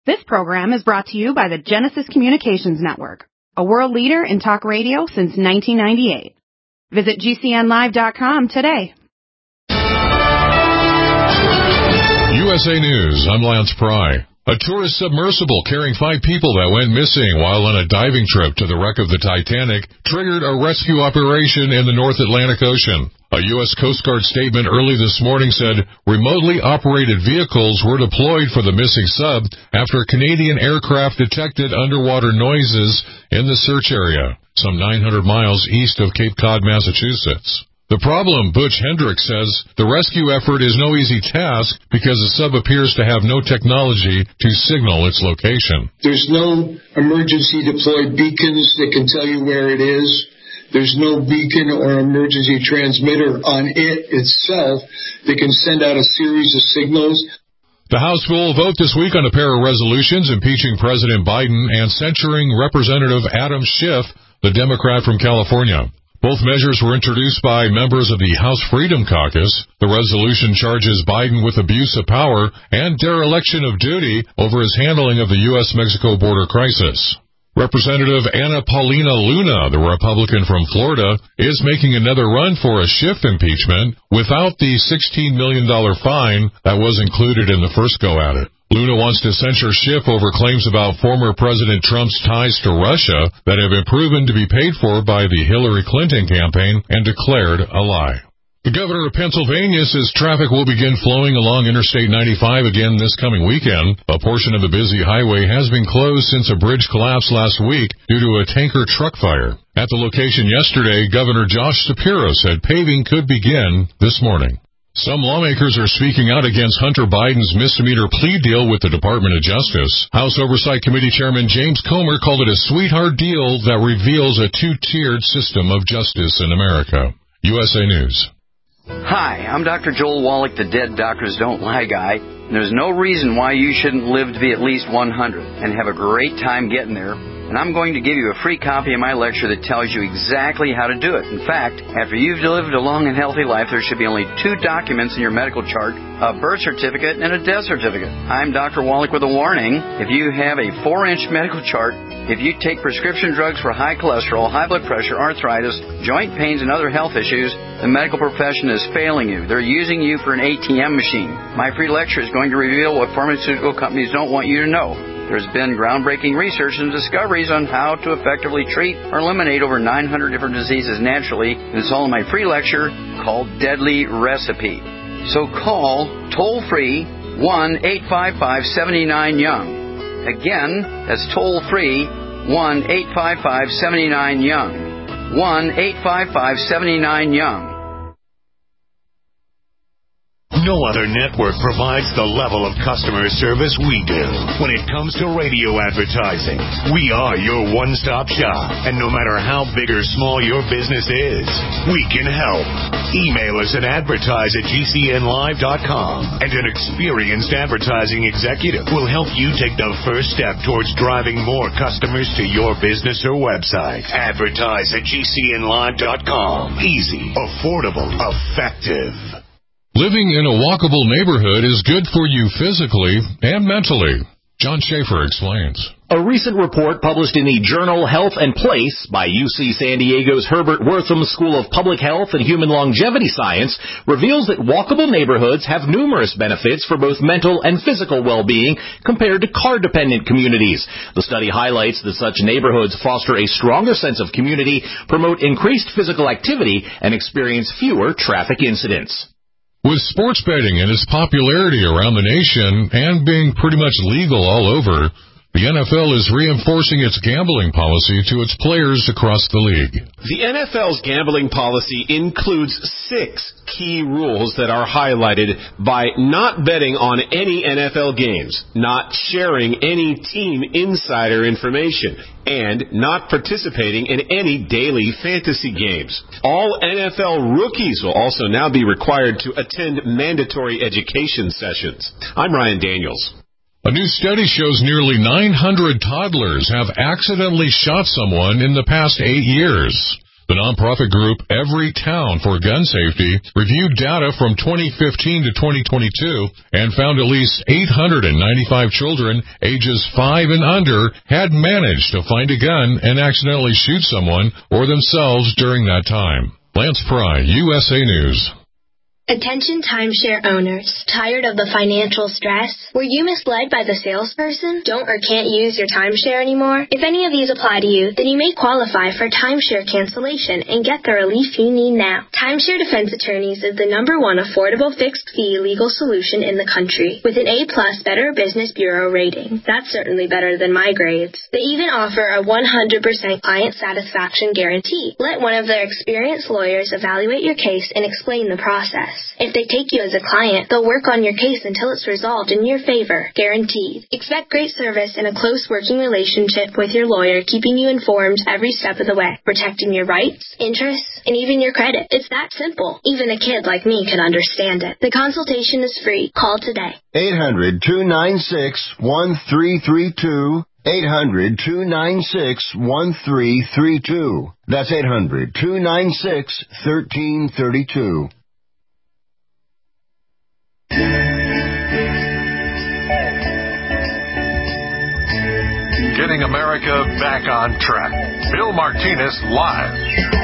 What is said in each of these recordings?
This program is brought to you by the Genesis Communications Network, a world leader in talk radio since 1998. Visit GCNlive.com today. USA News, I'm Lance Pry. A tourist submersible carrying 5 people that went missing while on a diving trip to the wreck of the Titanic triggered a rescue operation in the North Atlantic Ocean. A U.S. Coast Guard statement early this morning said remotely operated vehicles were deployed for the missing sub after a Canadian aircraft detected underwater noises in the search area, some 900 miles east of Cape Cod, Massachusetts. The problem, Butch Hendricks says, the rescue effort is no easy task because the sub appears to have no technology to signal its location. There's no emergency deployed beacons that can tell you where it is. There's no beacon or emergency transmitter on it itself that can send out a series of signals. The House will vote this week on a pair of resolutions impeaching President Biden and censuring Representative Adam Schiff, the Democrat from California. Both measures were introduced by members of the House Freedom Caucus. The resolution charges Biden with abuse of power and dereliction of duty over his handling of the U.S.-Mexico border crisis. Representative Anna Paulina Luna, the Republican from Florida, is making another run for a Schiff impeachment without the $16 million fine that was included in the first go at it. Luna wants to censure Schiff over claims about former President Trump's ties to Russia that have been proven to be paid for by the Hillary Clinton campaign and declared a lie. The governor of Pennsylvania says traffic will begin flowing along Interstate 95 again this coming weekend. A portion of the busy highway has been closed since a bridge collapsed last week due to a tanker truck fire. At the location yesterday, Governor Josh Shapiro said paving could begin this morning. Some lawmakers are speaking out against Hunter Biden's misdemeanor plea deal with the Department of Justice. House Oversight Committee Chairman James Comer called it a sweetheart deal that reveals a two-tiered system of justice in America. USA News. Hi, I'm Dr. Joel Wallach, the Dead Doctors Don't Lie guy. And there's no reason why you shouldn't live to be at least 100 and have a great time getting there. And I'm going to give you a free copy of my lecture that tells you exactly how to do it. In fact, after you've lived a long and healthy life, there should be only 2 documents in your medical chart, a birth certificate and a death certificate. I'm Dr. Wallach with a warning. If you have a 4-inch medical chart, if you take prescription drugs for high cholesterol, high blood pressure, arthritis, joint pains, and other health issues, the medical profession is failing you. They're using you for an ATM machine. My free lecture is going to reveal what pharmaceutical companies don't want you to know. There's been groundbreaking research and discoveries on how to effectively treat or eliminate over 900 different diseases naturally. And it's all in my free lecture called Deadly Recipe. So call toll-free 1-855-79-YOUNG. Again, that's toll-free 1-855-79-YOUNG. 1-855-79-YOUNG. No other network provides the level of customer service we do. When it comes to radio advertising, we are your one-stop shop. And no matter how big or small your business is, we can help. Email us at advertise@gcnlive.com, and an experienced advertising executive will help you take the first step towards driving more customers to your business or website. Advertise@gcnlive.com. Easy, affordable, effective. Living in a walkable neighborhood is good for you physically and mentally. John Schaefer explains. A recent report published in the journal Health and Place by UC San Diego's Herbert Wertham School of Public Health and Human Longevity Science reveals that walkable neighborhoods have numerous benefits for both mental and physical well-being compared to car-dependent communities. The study highlights that such neighborhoods foster a stronger sense of community, promote increased physical activity, and experience fewer traffic incidents. With sports betting and its popularity around the nation and being pretty much legal all over, the NFL is reinforcing its gambling policy to its players across the league. The NFL's gambling policy includes 6 key rules that are highlighted by not betting on any NFL games, not sharing any team insider information, and not participating in any daily fantasy games. All NFL rookies will also now be required to attend mandatory education sessions. I'm Ryan Daniels. A new study shows nearly 900 toddlers have accidentally shot someone in the past 8 years. The The nonprofit group Every Town for Gun Safety reviewed data from 2015 to 2022 and found at least 895 children ages 5 and under had managed to find a gun and accidentally shoot someone or themselves during that time. Lance Pry, USA News. Attention timeshare owners. Tired of the financial stress? Were you misled by the salesperson? Don't or can't use your timeshare anymore? If any of these apply to you, then you may qualify for timeshare cancellation and get the relief you need now. Timeshare Defense Attorneys is the #1 affordable fixed-fee legal solution in the country with an A+ Better Business Bureau rating. That's certainly better than my grades. They even offer a 100% client satisfaction guarantee. Let one of their experienced lawyers evaluate your case and explain the process. If they take you as a client, they'll work on your case until it's resolved in your favor, guaranteed. Expect great service and a close working relationship with your lawyer, keeping you informed every step of the way, protecting your rights, interests, and even your credit. It's that simple. Even a kid like me can understand it. The consultation is free. Call today. 800-296-1332. 800-296-1332. That's 800-296-1332. Getting America back on track. Bill Martinez live.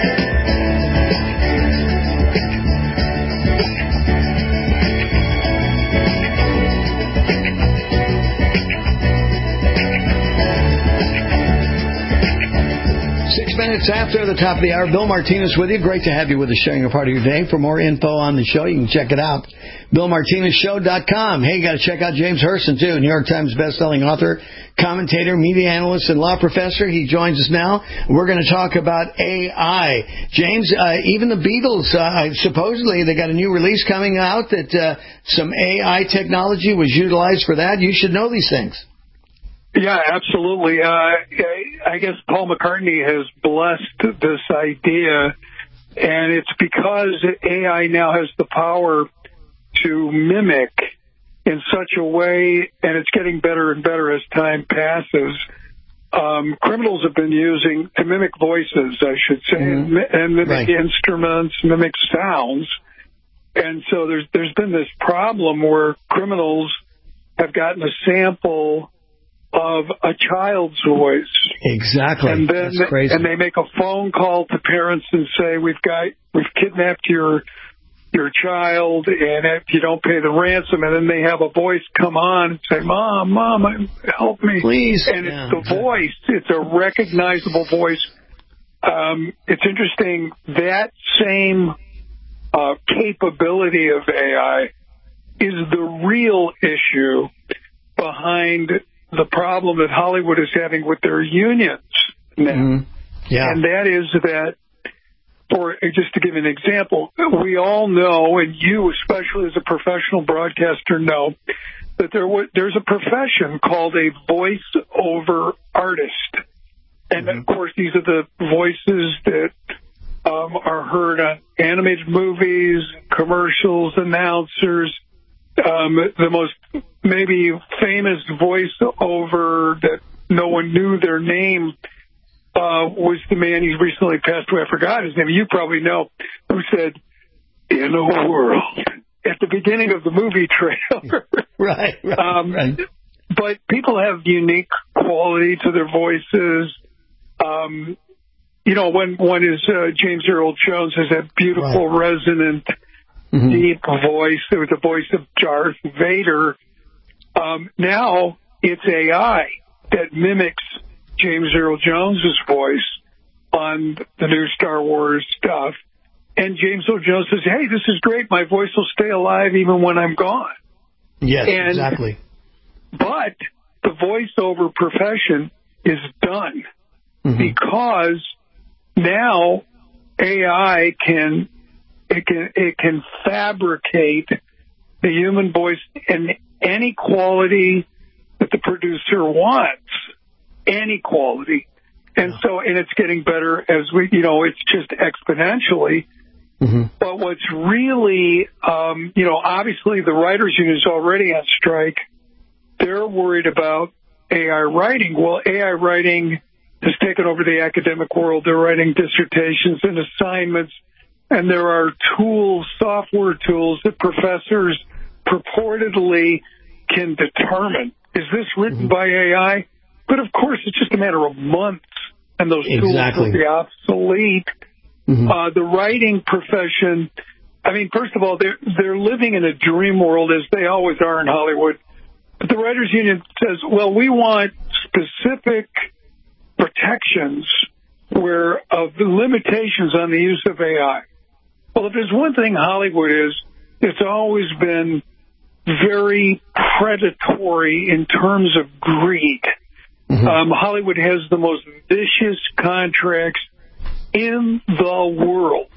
6 minutes after the top of the hour, Bill Martinez with you. Great to have you with us, sharing a part of your day. For more info on the show, you can check it out. BillMartinezShow.com. Hey, you got to check out James Herson, too. New York Times bestselling author, commentator, media analyst, and law professor. He joins us now. We're going to talk about AI. James, even the Beatles, supposedly they got a new release coming out that some AI technology was utilized for that. You should know these things. Yeah, absolutely. I guess Paul McCartney has blessed this idea, and it's because AI now has the power to mimic in such a way, and it's getting better and better as time passes. Criminals have been using to mimic voices, I should say, and mimic instruments, mimic sounds. And so there's been this problem where criminals have gotten a sample of a child's voice. Exactly. And then that's crazy. And they make a phone call to parents and say, we've kidnapped your child, and if you don't pay the ransom, and then they have a voice come on and say, Mom, help me. Please. And it's the voice. It's a recognizable voice. It's interesting, that same capability of AI is the real issue behind the problem that Hollywood is having with their unions now. Yeah. And that is that, just to give an example, we all know, and you especially as a professional broadcaster know, that there's a profession called a voice-over artist. And, of course, these are the voices that are heard on animated movies, commercials, announcers. The most maybe famous voiceover that no one knew their name was the man who's recently passed away. I forgot his name. You probably know, who said, "In a world," at the beginning of the movie trailer. Right. But people have unique quality to their voices. One is James Earl Jones has that beautiful, resonant, deep voice. It was the voice of Darth Vader. Now it's AI that mimics James Earl Jones's voice on the new Star Wars stuff. And James Earl Jones says, hey, this is great. My voice will stay alive even when I'm gone. Yes, exactly. But the voiceover profession is done because now AI can fabricate the human voice in any quality that the producer wants, any quality. And it's getting better as it's just exponentially. But what's really, obviously the writers' union is already on strike. They're worried about AI writing. Well, AI writing has taken over the academic world. They're writing dissertations and assignments, and there are tools, software tools, that professors purportedly can determine, is this written by AI? But, of course, it's just a matter of months, and those tools will be obsolete. The writing profession, I mean, first of all, they're living in a dream world, as they always are in Hollywood. But the Writers Union says, well, we want specific protections of the limitations on the use of AI. Well, if there's one thing Hollywood is, it's always been very predatory in terms of greed. Hollywood has the most vicious contracts in the world.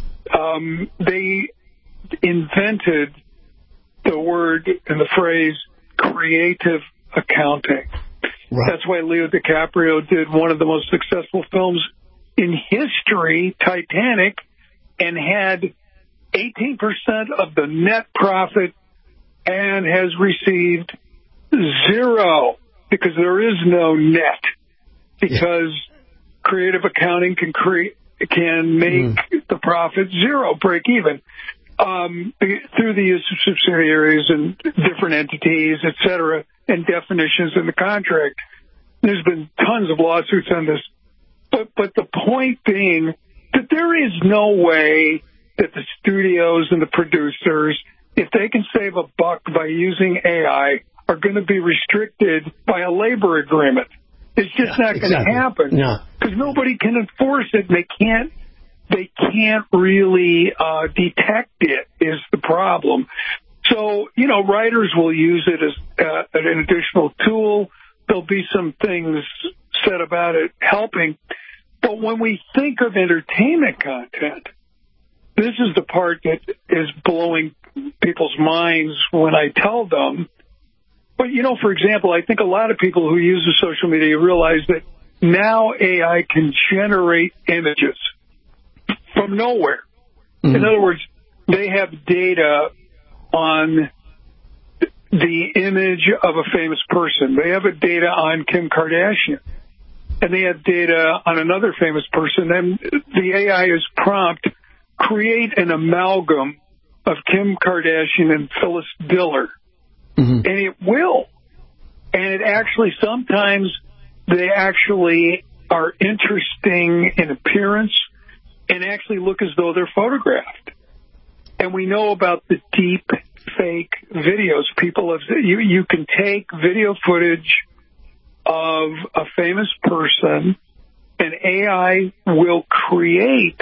They invented the word and the phrase creative accounting. Right. That's why Leo DiCaprio did one of the most successful films in history, Titanic, and had 18% of the net profit and has received zero, because there is no net, because creative accounting can make the profit zero, break even, through the use of subsidiaries and different entities, et cetera, and definitions in the contract. There's been tons of lawsuits on this. But the point being that there is no way that the studios and the producers, if they can save a buck by using AI, are going to be restricted by a labor agreement. It's just not going to happen, because nobody can enforce it. They can't really detect it, is the problem. So, writers will use it as an additional tool. There'll be some things said about it helping. But when we think of entertainment content, this is the part that is blowing people's minds when I tell them. But, for example, I think a lot of people who use the social media realize that now AI can generate images from nowhere. In other words, they have data on the image of a famous person. They have data on Kim Kardashian. And they have data on another famous person. And the AI is prompt, create an amalgam of Kim Kardashian and Phyllis Diller. And it will. And it actually, sometimes they actually are interesting in appearance and actually look as though they're photographed. And we know about the deep fake videos. People have, you can take video footage of a famous person, and AI will create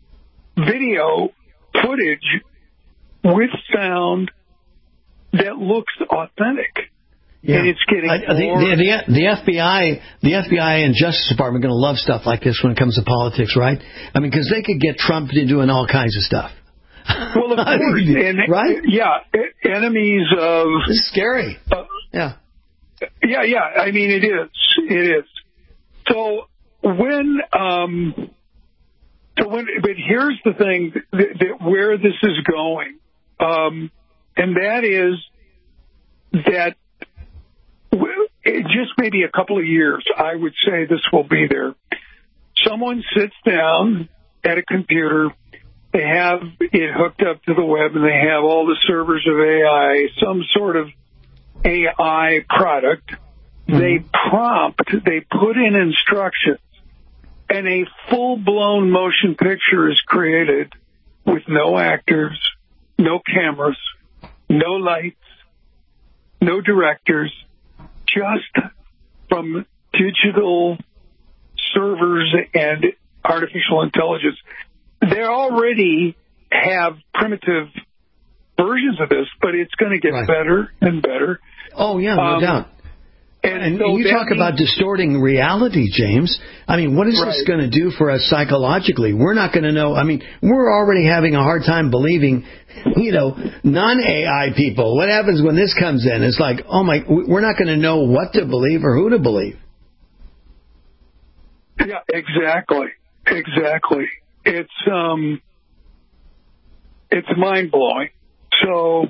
video footage with sound that looks authentic. And it's getting the FBI and Justice Department are going to love stuff like this when it comes to politics, right? I mean, because they could get Trump to doing all kinds of stuff. Well, of course, right? Yeah, enemies of. It's scary. Yeah. I mean, it is. It is. So but here's the thing that where this is going, and that is that just maybe a couple of years, I would say this will be there. Someone sits down at a computer, they have it hooked up to the web, and they have all the servers of AI, some sort of AI product. They put in instructions, and a full-blown motion picture is created with no actors, no cameras, no lights, no directors, just from digital servers and artificial intelligence. They already have primitive versions of this, but it's going to get better and better. Oh, yeah, no doubt. And so you talk about distorting reality, James. I mean, what is this going to do for us psychologically? We're not going to know. I mean, we're already having a hard time believing, non-AI people. What happens when this comes in? It's like, we're not going to know what to believe or who to believe. Yeah, exactly. It's mind-blowing. So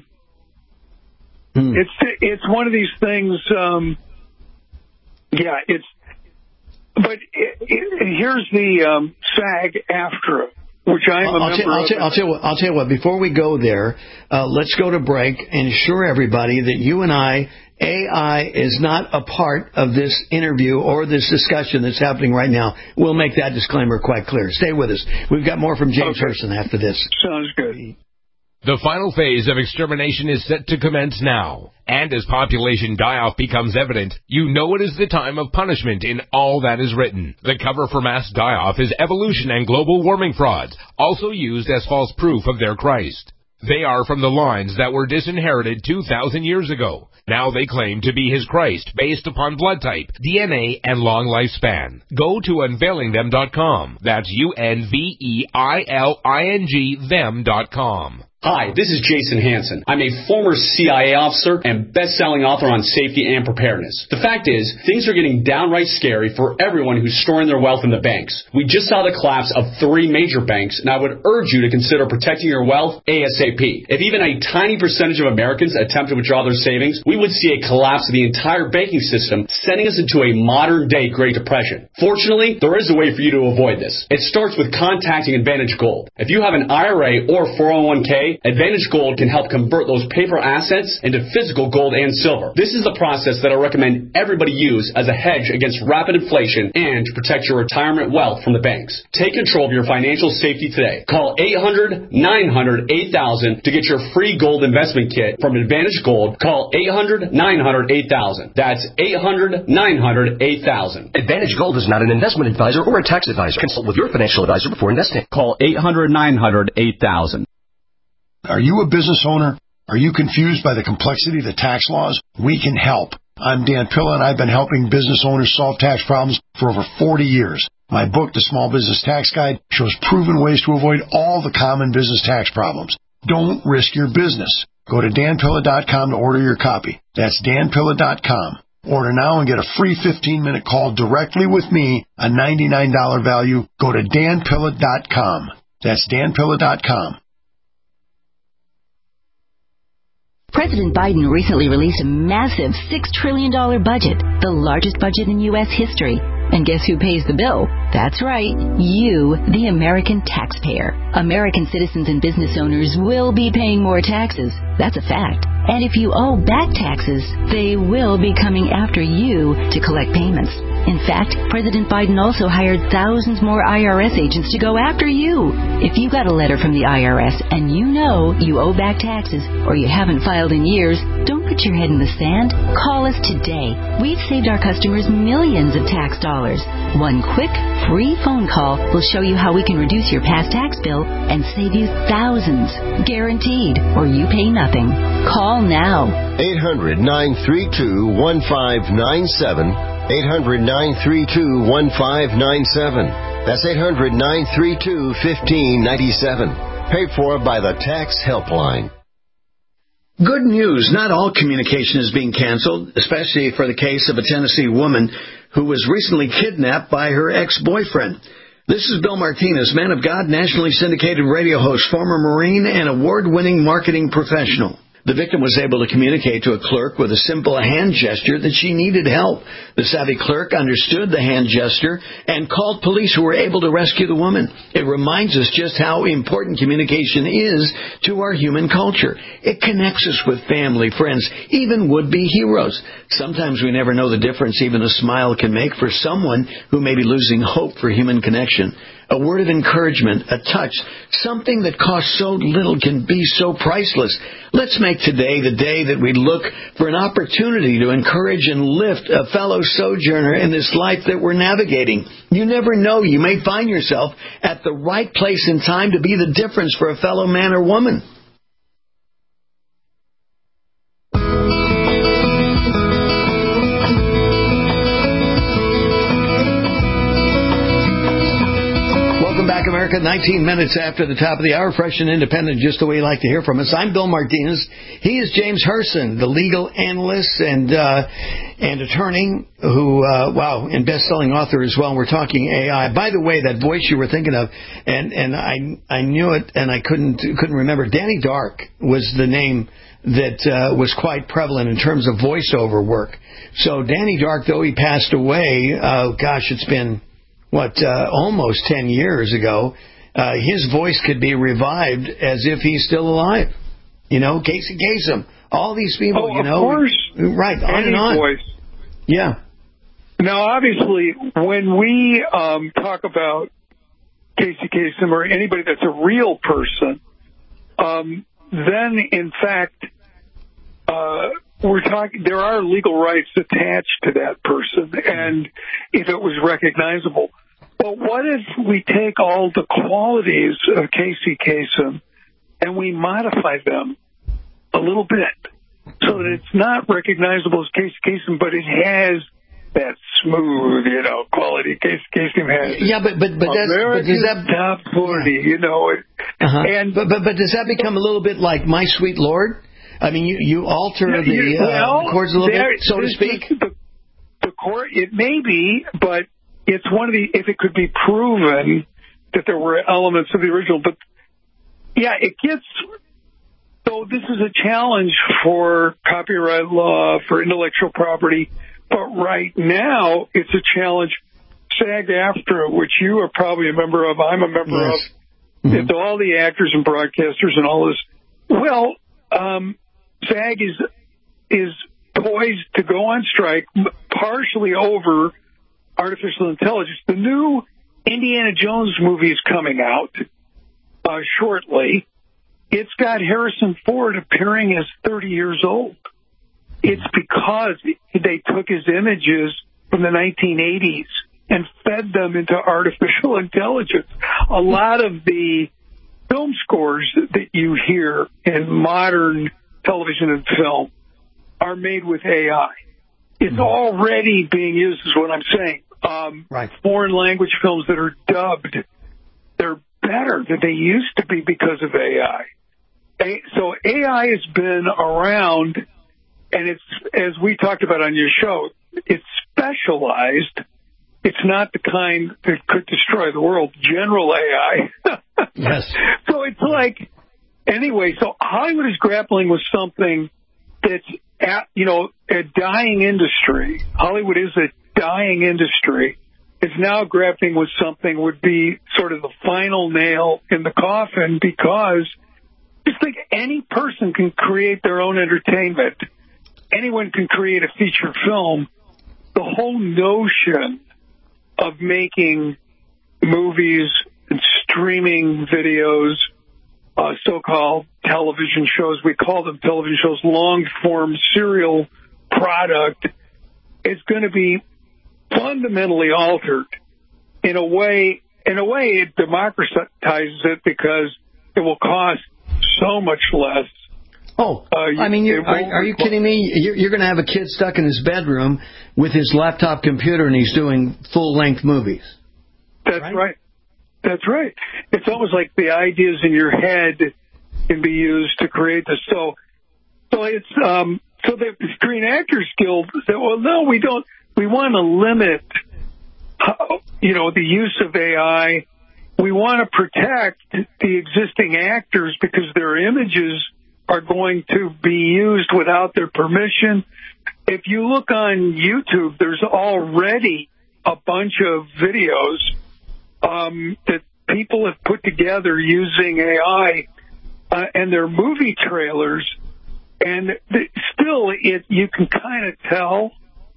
it's one of these things. It's But here's the SAG-AFTRA, which I'm a member of. I'll tell you what. Before we go there, let's go to break and assure everybody that you and AI is not a part of this interview or this discussion that's happening right now. We'll make that disclaimer quite clear. Stay with us. We've got more from James Herson after this. Sounds good. The final phase of extermination is set to commence now. And as population die-off becomes evident, you know it is the time of punishment in all that is written. The cover for mass die-off is evolution and global warming frauds, also used as false proof of their Christ. They are from the lines that were disinherited 2,000 years ago. Now they claim to be his Christ based upon blood type, DNA, and long lifespan. Go to unveilingthem.com. That's UNVEILING them.com. Hi, this is Jason Hansen. I'm a former CIA officer and best-selling author on safety and preparedness. The fact is, things are getting downright scary for everyone who's storing their wealth in the banks. We just saw the collapse of 3 major banks, and I would urge you to consider protecting your wealth ASAP. If even a tiny percentage of Americans attempt to withdraw their savings, we would see a collapse of the entire banking system, sending us into a modern-day Great Depression. Fortunately, there is a way for you to avoid this. It starts with contacting Advantage Gold. If you have an IRA or 401k, Advantage Gold can help convert those paper assets into physical gold and silver. This is the process that I recommend everybody use as a hedge against rapid inflation and to protect your retirement wealth from the banks. Take control of your financial safety today. Call 800-900-8000 to get your free gold investment kit from Advantage Gold. Call 800-900-8000. That's 800-900-8000. Advantage Gold is not an investment advisor or a tax advisor. Consult with your financial advisor before investing. Call 800-900-8000. Are you a business owner? Are you confused by the complexity of the tax laws? We can help. I'm Dan Pilla, and I've been helping business owners solve tax problems for over 40 years. My book, The Small Business Tax Guide, shows proven ways to avoid all the common business tax problems. Don't risk your business. Go to danpilla.com to order your copy. That's danpilla.com. Order now and get a free 15-minute call directly with me, a $99 value. Go to danpilla.com. That's danpilla.com. President Biden recently released a massive $6 trillion budget, the largest budget in U.S. history. And guess who pays the bill? That's right, you, the American taxpayer. American citizens and business owners will be paying more taxes. That's a fact. And if you owe back taxes, they will be coming after you to collect payments. In fact, President Biden also hired thousands more IRS agents to go after you. If you got a letter from the IRS and you know you owe back taxes or you haven't filed in years, don't put your head in the sand. Call us today. We've saved our customers millions of tax dollars. One quick, free phone call will show you how we can reduce your past tax bill and save you thousands. Guaranteed, or you pay nothing. Call now. 800-932-1597. 800-932-1597. That's 800-932-1597. Paid for by the Tax Helpline. Good news. Not all communication is being canceled, especially for the case of a Tennessee woman who was recently kidnapped by her ex-boyfriend. This is Bill Martinez, man of God, nationally syndicated radio host, former Marine, and award-winning marketing professional. The victim was able to communicate to a clerk with a simple hand gesture that she needed help. The savvy clerk understood the hand gesture and called police, who were able to rescue the woman. It reminds us just how important communication is to our human culture. It connects us with family, friends, even would-be heroes. Sometimes we never know the difference even a smile can make for someone who may be losing hope for human connection. A word of encouragement, a touch, something that costs so little can be so priceless. Let's make today the day that we look for an opportunity to encourage and lift a fellow sojourner in this life that we're navigating. You never know. You may find yourself at the right place in time to be the difference for a fellow man or woman. America, 19 minutes after the top of the hour, fresh and independent, just the way you like to hear from us. I'm Bill Martinez. He is James Herson, the legal analyst and attorney who, and best-selling author as well. We're talking AI. By the way, that voice you were thinking of, and I knew it, and I couldn't remember. Danny Dark was the name that was quite prevalent in terms of voiceover work. So Danny Dark, though he passed away, it's been, almost 10 years ago, his voice could be revived as if he's still alive. Casey Kasem, all these people, Of course. Right, on and on. Voice. Yeah. Now, obviously, when we talk about Casey Kasem or anybody that's a real person, then, in fact, there are legal rights attached to that person, and if it was recognizable. But what if we take all the qualities of Casey Kasem and we modify them a little bit so that it's not recognizable as Casey Kasem, but it has that smooth, quality Casey Kasem has. Yeah, but does that top 40, And but does that become a little bit like My Sweet Lord? I mean, you alter the chords a little bit, so to speak. The chord, it may be, but it's one of the, if it could be proven that there were elements of the original. But yeah, it gets. So this is a challenge for copyright law, for intellectual property. But right now, it's a challenge. SAG-AFTRA, which you are probably a member of, I'm a member of. It's all the actors and broadcasters and all this. Well, SAG is poised to go on strike, partially over artificial intelligence. The new Indiana Jones movie is coming out shortly. It's got Harrison Ford appearing as 30 years old. It's because they took his images from the 1980s and fed them into artificial intelligence. A lot of the film scores that you hear in modern television and film are made with AI. It's already being used, is what I'm saying. Foreign language films that are dubbed, they're better than they used to be because of AI. So AI has been around, and it's, as we talked about on your show, it's specialized. It's not the kind that could destroy the world. General AI. Yes. So it's like, anyway, so Hollywood is grappling with something that's, a dying industry. Hollywood is a dying industry. It's now grappling with something would be sort of the final nail in the coffin, because just think any person can create their own entertainment. Anyone can create a feature film. The whole notion of making movies and streaming videos, so-called television shows, we call them television shows, long-form serial product, is going to be fundamentally altered. In a way, it democratizes it because it will cost so much less. Are you kidding me? You're going to have a kid stuck in his bedroom with his laptop computer and he's doing full-length movies. That's right. That's right. It's almost like the ideas in your head can be used to create this. So it's so the Screen Actors Guild said, well, no, we don't. We want to limit, the use of AI. We want to protect the existing actors because their images are going to be used without their permission. If you look on YouTube, there's already a bunch of videos that people have put together using AI, and they're movie trailers, and still you can kind of tell,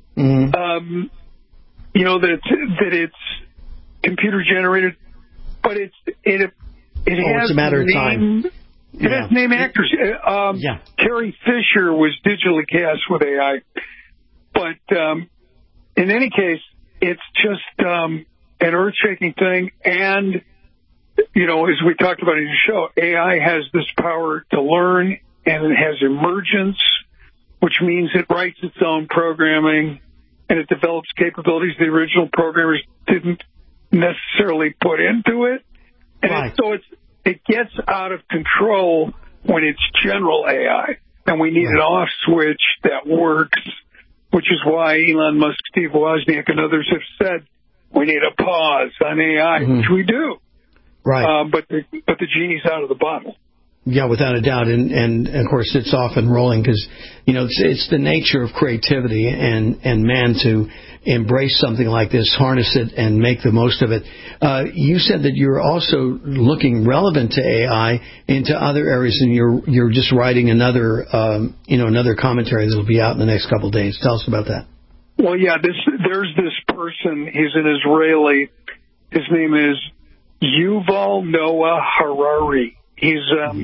that it's computer generated, but it has it's a matter of time. It has name actors. Carrie Fisher was digitally cast with AI, but in any case, it's just an earth-shaking thing. And as we talked about in your show, AI has this power to learn, and it has emergence, which means it writes its own programming, and it develops capabilities the original programmers didn't necessarily put into it. And so it gets out of control when it's general AI, and we need an off switch that works, which is why Elon Musk, Steve Wozniak, and others have said we need a pause on AI, which we do. Right. But the genie's out of the bottle. Yeah, without a doubt, and of course it's off and rolling because it's the nature of creativity and man to embrace something like this, harness it, and make the most of it. You said that you're also looking relevant to AI into other areas, and you're just writing another commentary that'll be out in the next couple of days. Tell us about that. Well, yeah, there's this person. He's an Israeli. His name is Yuval Noah Harari. He's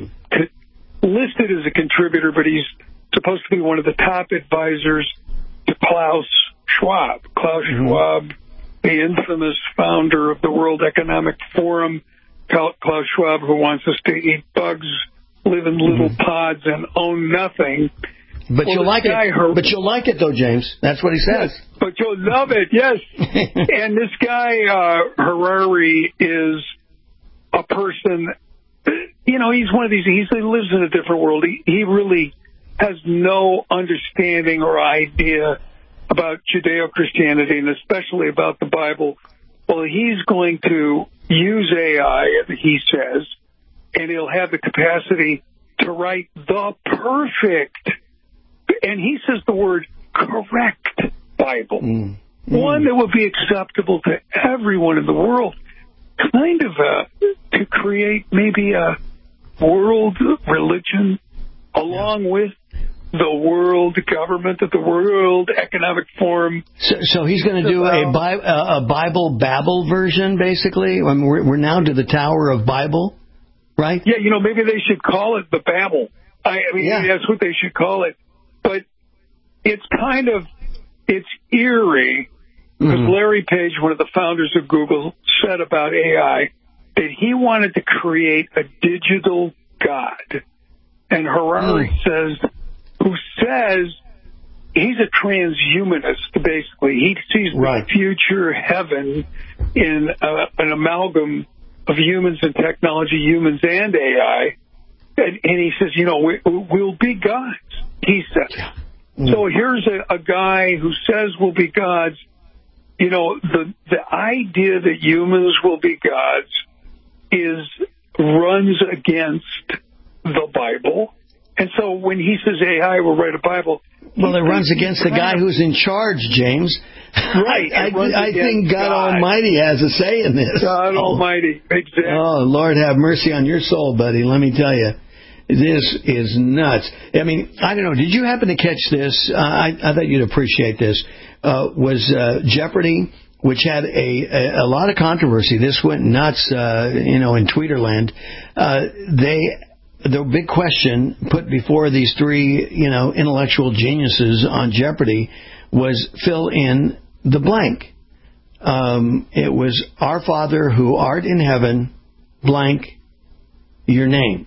listed as a contributor, but he's supposed to be one of the top advisors to Klaus Schwab. Klaus Schwab, the infamous founder of the World Economic Forum. Klaus Schwab, who wants us to eat bugs, live in little pods, and own nothing. But you'll like it. But you'll like it, though, James. That's what he says. Yes, but you'll love it, yes. And this guy, Harari, is a person, he's one of these, he lives in a different world. He really has no understanding or idea about Judeo-Christianity, and especially about the Bible. Well, he's going to use AI, he says, and he'll have the capacity to write the perfect, and he says the word correct Bible, one that would be acceptable to everyone in the world, kind of to create maybe a world religion along with the world government of the World Economic Forum. So he's going to do a Bible Babel version, basically? I mean, we're now to the Tower of Bible, right? Yeah, maybe they should call it the Babel. I mean, that's what they should call it. But it's it's eerie, because Larry Page, one of the founders of Google, said about AI that he wanted to create a digital God. And Harari says he's a transhumanist, basically. He sees the future heaven in an amalgam of humans and technology, humans and AI. And he says, we'll be gods, he says. So here's a guy who says we'll be gods. The idea that humans will be gods runs against the Bible. And so when he says AI will write a Bible... Well, it runs against the guy who's in charge, James. Right. I think God Almighty has a say in this. God Almighty, exactly. Oh, Lord have mercy on your soul, buddy. Let me tell you. This is nuts. I mean, I don't know. Did you happen to catch this? I thought you'd appreciate this. Was Jeopardy, which had a lot of controversy. This went nuts, in Tweeterland. The big question put before these three, intellectual geniuses on Jeopardy was fill in the blank. It was Our Father who art in heaven, blank, your name.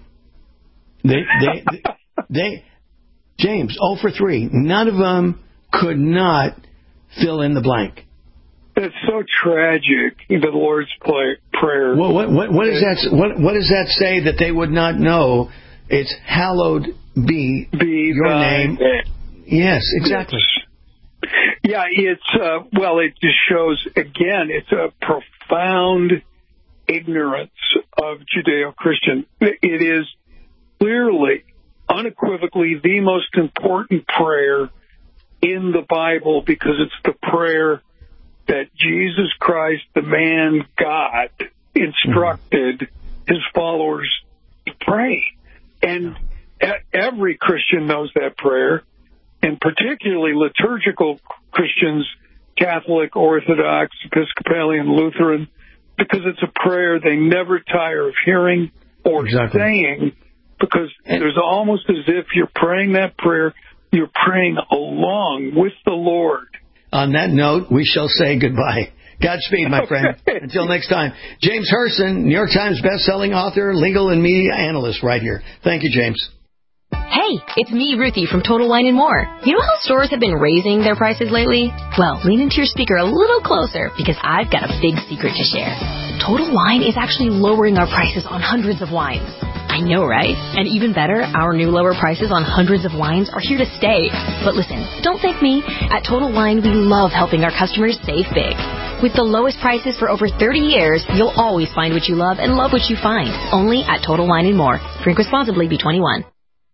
They James, 0 for 3. None of them could not fill in the blank. It's so tragic, the Lord's Prayer. What does that say that they would not know? It's hallowed be your name. Yes, exactly. It just shows, again, it's a profound ignorance of Judeo-Christian. It is clearly, unequivocally, the most important prayer in the Bible, because it's the prayer that Jesus Christ, the man God, instructed his followers to pray. And every Christian knows that prayer, and particularly liturgical Christians, Catholic, Orthodox, Episcopalian, Lutheran, because it's a prayer they never tire of hearing or saying, because there's almost as if you're praying that prayer, you're praying along with the Lord. On that note, we shall say goodbye. Godspeed, my friend. Until next time. James Herson, New York Times best-selling author, legal and media analyst right here. Thank you, James. Hey, it's me, Ruthie, from Total Wine & More. You know how stores have been raising their prices lately? Well, lean into your speaker a little closer, because I've got a big secret to share. Total Wine is actually lowering our prices on hundreds of wines. I know, right? And even better, our new lower prices on hundreds of wines are here to stay. But listen, don't thank me. At Total Wine, we love helping our customers save big. With the lowest prices for over 30 years, you'll always find what you love and love what you find. Only at Total Wine & More. Drink responsibly. Be 21.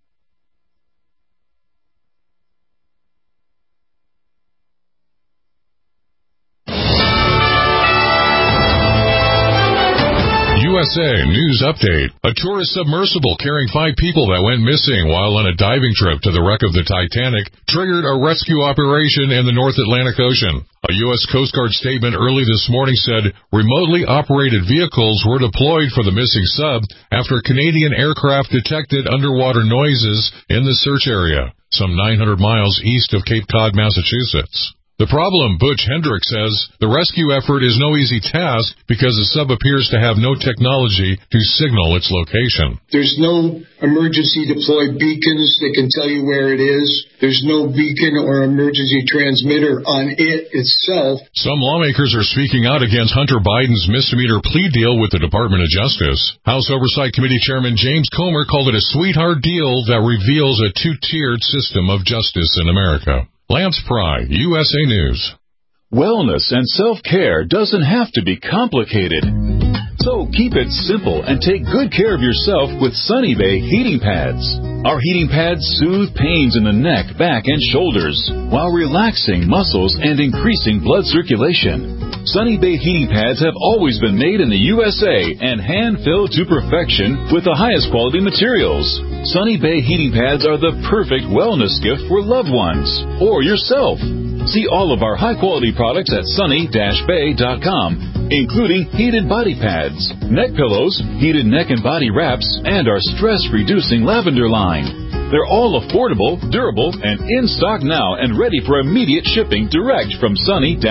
USA News Update. A tourist submersible carrying 5 people that went missing while on a diving trip to the wreck of the Titanic triggered a rescue operation in the North Atlantic Ocean. A U.S. Coast Guard statement early this morning said remotely operated vehicles were deployed for the missing sub after Canadian aircraft detected underwater noises in the search area, some 900 miles east of Cape Cod, Massachusetts. The problem, Butch Hendrick says, the rescue effort is no easy task because the sub appears to have no technology to signal its location. There's no emergency deployed beacons that can tell you where it is. There's no beacon or emergency transmitter on it itself. Some lawmakers are speaking out against Hunter Biden's misdemeanor plea deal with the Department of Justice. House Oversight Committee Chairman James Comer called it a sweetheart deal that reveals a two-tiered system of justice in America. Lance Pry, USA News. Wellness and self-care doesn't have to be complicated. So keep it simple and take good care of yourself with Sunny Bay heating pads. Our heating pads soothe pains in the neck, back, and shoulders while relaxing muscles and increasing blood circulation. Sunny Bay heating pads have always been made in the USA and hand-filled to perfection with the highest quality materials. Sunny Bay heating pads are the perfect wellness gift for loved ones or yourself. See all of our high-quality products at sunny-bay.com, including heated body pads, neck pillows, heated neck and body wraps, and our stress-reducing lavender line. They're all affordable, durable, and in stock now and ready for immediate shipping direct from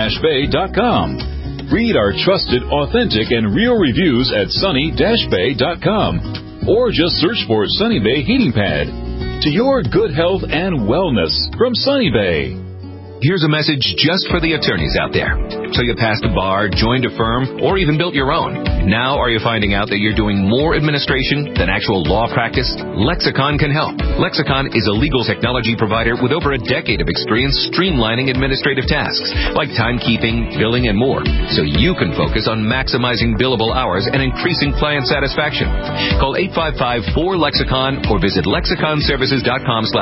sunny-bay.com. Read our trusted, authentic, and real reviews at sunny-bay.com, or just search for Sunny Bay Heating Pad. To your good health and wellness from Sunny Bay. Here's a message just for the attorneys out there. So you passed a bar, joined a firm, or even built your own. Now are you finding out that you're doing more administration than actual law practice? Lexicon can help. Lexicon is a legal technology provider with over a decade of experience streamlining administrative tasks like timekeeping, billing, and more, so you can focus on maximizing billable hours and increasing client satisfaction. Call 855-4LEXICON or visit lexiconservices.com/.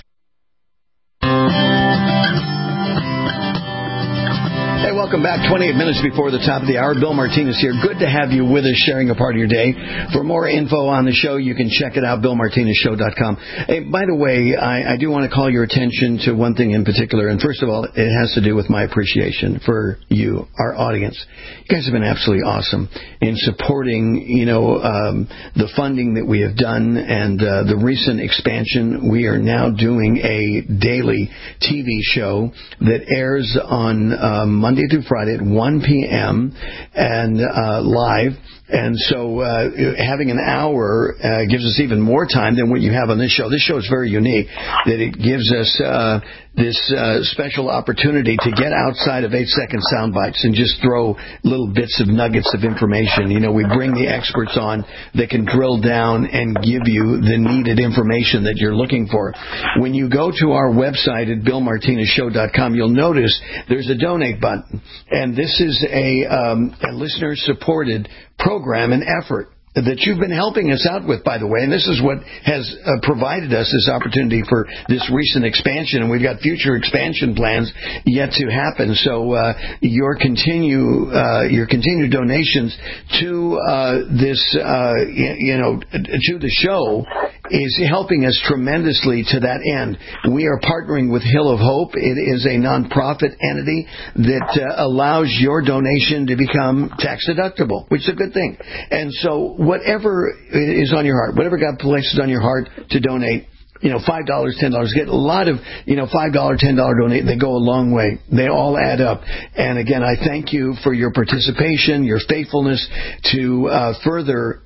Welcome back. 28 minutes before the top of the hour. Bill Martinez here. Good to have you with us, sharing a part of your day. For more info on the show, you can check it out, BillMartinezShow.com. Hey, by the way, I do want to call your attention to one thing in particular. And first of all, it has to do with my appreciation for you, our audience. You guys have been absolutely awesome in supporting, the funding that we have done and the recent expansion. We are now doing a daily TV show that airs on Monday through Friday at 1 p.m. and live. And so having an hour gives us even more time than what you have on this show. This show is very unique, that it gives us this special opportunity to get outside of 8-second sound bites and just throw little bits of nuggets of information. We bring the experts on that can drill down and give you the needed information that you're looking for. When you go to our website at BillMartinezShow.com, you'll notice there's a donate button. And this is a listener-supported program and effort that you've been helping us out with, by the way, and this is what has provided us this opportunity for this recent expansion, and we've got future expansion plans yet to happen. So your continued donations to this, to the show is helping us tremendously to that end. We are partnering with Hill of Hope. It is a nonprofit entity that allows your donation to become tax deductible, which is a good thing. And so whatever is on your heart, whatever God places on your heart to donate, $5, $10, get a lot of, $5, $10 donate. They go a long way. They all add up. And again, I thank you for your participation, your faithfulness to further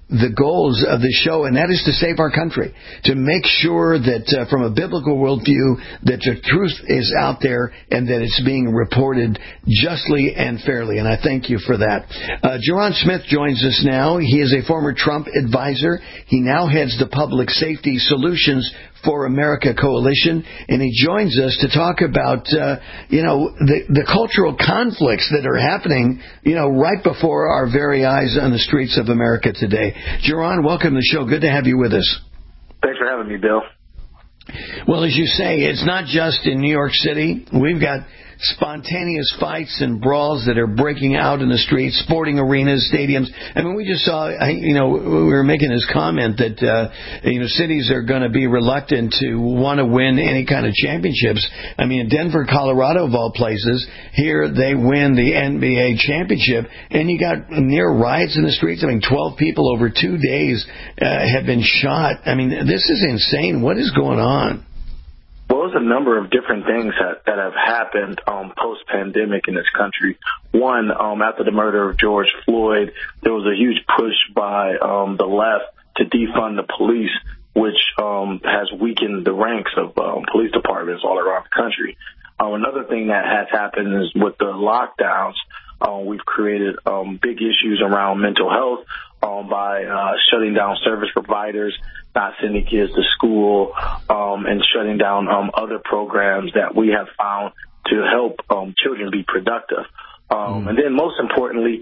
the goals of the show, and that is to save our country, to make sure that from a biblical worldview that the truth is out there and that it's being reported justly and fairly, and I thank you for that. Jaron Smith joins us now. He is a former Trump advisor. He now heads the Public Safety Solutions for America Coalition, and he joins us to talk about, the cultural conflicts that are happening, right before our very eyes on the streets of America today. Jaron, welcome to the show. Good to have you with us. Thanks for having me, Bill. Well, as you say, it's not just in New York City. We've got spontaneous fights and brawls that are breaking out in the streets, sporting arenas, stadiums. I mean, we just saw, we were making this comment that, cities are going to be reluctant to want to win any kind of championships. I mean, in Denver, Colorado, of all places, here they win the NBA championship, and you got near riots in the streets. I mean, 12 people over 2 days have been shot. I mean, this is insane. What is going on? Well, there's a number of different things that have happened post-pandemic in this country. One, after the murder of George Floyd, there was a huge push by the left to defund the police, which has weakened the ranks of police departments all around the country. Another thing that has happened is with the lockdowns, we've created big issues around mental health by shutting down service providers, not sending kids to school, and shutting down other programs that we have found to help children be productive. And then most importantly,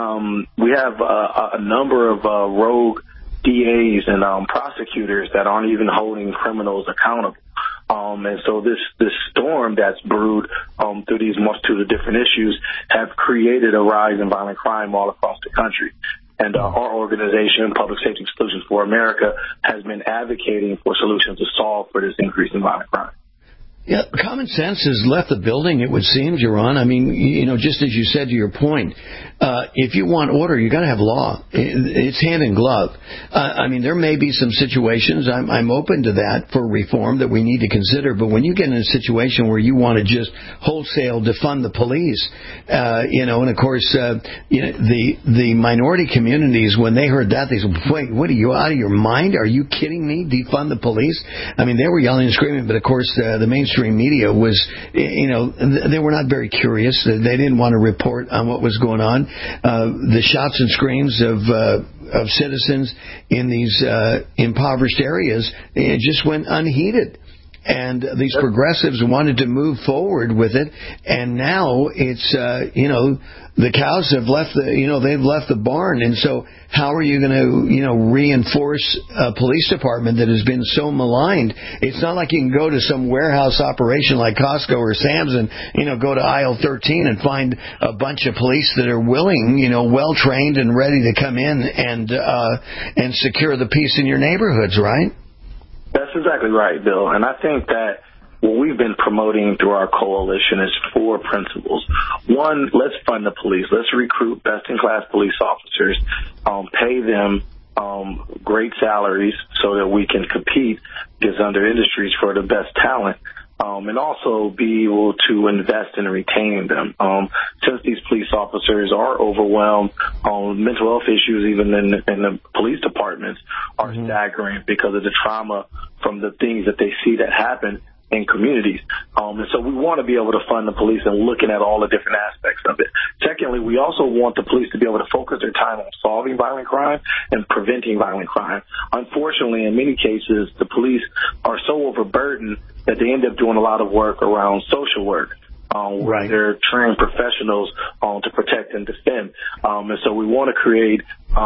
we have a number of rogue DAs and prosecutors that aren't even holding criminals accountable. And so this storm that's brewed through these multitude of different issues have created a rise in violent crime all across the country. And our organization, Public Safety Solutions for America, has been advocating for solutions to solve for this increase in violent crime. Yeah, common sense has left the building, it would seem, Jaron. I mean, just as you said to your point, if you want order, you got to have law. It's hand in glove. I mean, there may be some situations, I'm open to that for reform that we need to consider, but when you get in a situation where you want to just wholesale defund the police, and of course, the minority communities, when they heard that, they said, wait, what are you, out of your mind? Are you kidding me? Defund the police? I mean, they were yelling and screaming, but of course, the mainstream media was, they were not very curious. They didn't want to report on what was going on. The shouts and screams of citizens in these impoverished areas, it just went unheeded. And these progressives wanted to move forward with it, and now it's the cows have left they've left the barn, and so how are you going to reinforce a police department that has been so maligned? It's not like you can go to some warehouse operation like Costco or Sam's and go to aisle 13 and find a bunch of police that are willing, well trained and ready to come in and secure the peace in your neighborhoods, right? That's exactly right, Bill. And I think that what we've been promoting through our coalition is 4 principles. One, let's fund the police. Let's recruit best-in-class police officers, pay them great salaries so that we can compete against other industries for the best talent, and also be able to invest in retaining them. Since these police officers are overwhelmed, mental health issues even in the police departments are staggering because of the trauma from the things that they see that happen in communities. And so we want to be able to fund the police and looking at all the different aspects of it. Secondly, we also want the police to be able to focus their time on solving violent crime and preventing violent crime. Unfortunately, in many cases, the police are so overburdened that they end up doing a lot of work around social work. Right. They're trained professionals to protect and defend. And so we want to create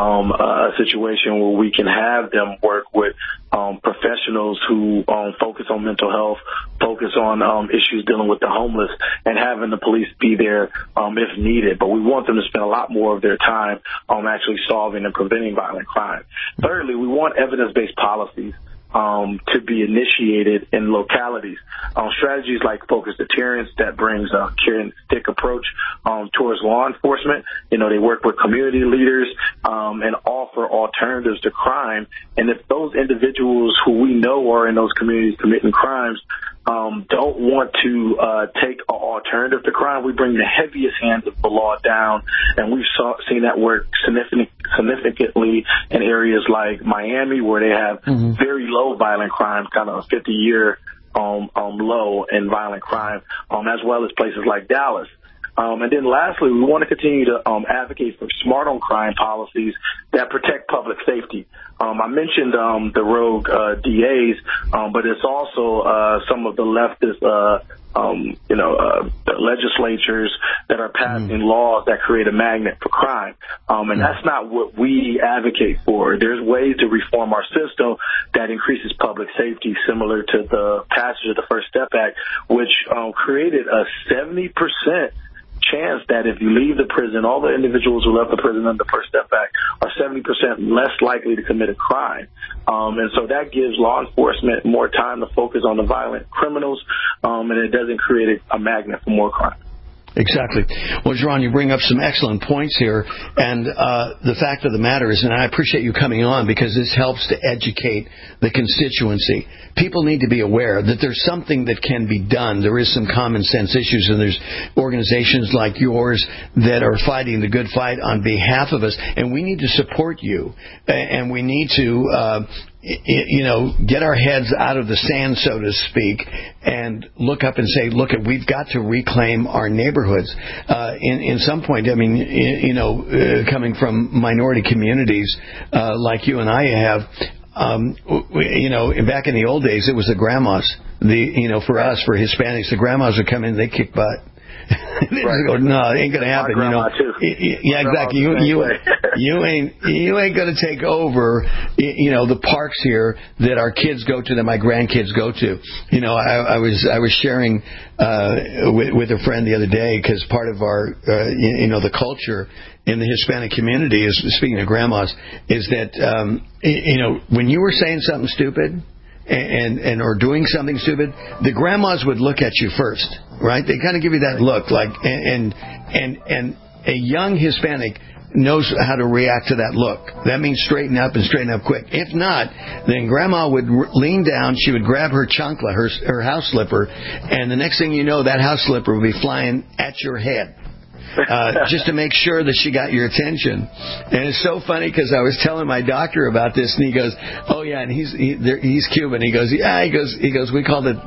a situation where we can have them work with professionals who focus on mental health, focus on issues dealing with the homeless, and having the police be there if needed. But we want them to spend a lot more of their time actually solving and preventing violent crime. Thirdly, we want evidence-based policies to be initiated in localities. Strategies like focused deterrence that brings a carrot and stick approach towards law enforcement. They work with community leaders and offer alternatives to crime. And if those individuals who we know are in those communities committing crimes don't want to take an alternative to crime, we bring the heaviest hands of the law down, and we've seen that work significantly in areas like Miami, where they have very low violent crime, kind of a 50-year low in violent crime, as well as places like Dallas. And then lastly, we want to continue to advocate for smart on crime policies that protect public safety. I mentioned the rogue DAs, but it's also some of the leftist legislatures that are passing laws that create a magnet for crime. And that's not what we advocate for. There's ways to reform our system that increases public safety, similar to the passage of the First Step Act, which created a 70% chance that if you leave the prison, all the individuals who left the prison under the First Step Act are 70% less likely to commit a crime. And so that gives law enforcement more time to focus on the violent criminals, and it doesn't create a magnet for more crime. Exactly. Well, Jerron, you bring up some excellent points here, and the fact of the matter is, and I appreciate you coming on because this helps to educate the constituency. People need to be aware that there's something that can be done. There is some common sense issues, and there's organizations like yours that are fighting the good fight on behalf of us, and we need to support you, and we need to get our heads out of the sand, so to speak, and look up and say, look, we've got to reclaim our neighborhoods. In some point, I mean, coming from minority communities like you and I have, back in the old days, it was the grandmas. For us, for Hispanics, the grandmas would come in, they kick butt. They go, no, it ain't gonna happen. Yeah, exactly. You ain't gonna take over. The parks here that our kids go to, that my grandkids go to. I was sharing with a friend the other day, because part of our the culture in the Hispanic community is, speaking of grandmas, is that when you were saying something stupid and or doing something stupid, the grandmas would look at you first, right? They kind of give you that look, like, and a young Hispanic knows how to react to that look. That means straighten up and straighten up quick. If not, then grandma would lean down, she would grab her chancla, her house slipper, and the next thing you know, that house slipper would be flying at your head. Just to make sure that she got your attention. And it's so funny, because I was telling my doctor about this, and he goes, oh yeah, and he's Cuban. He goes, we called it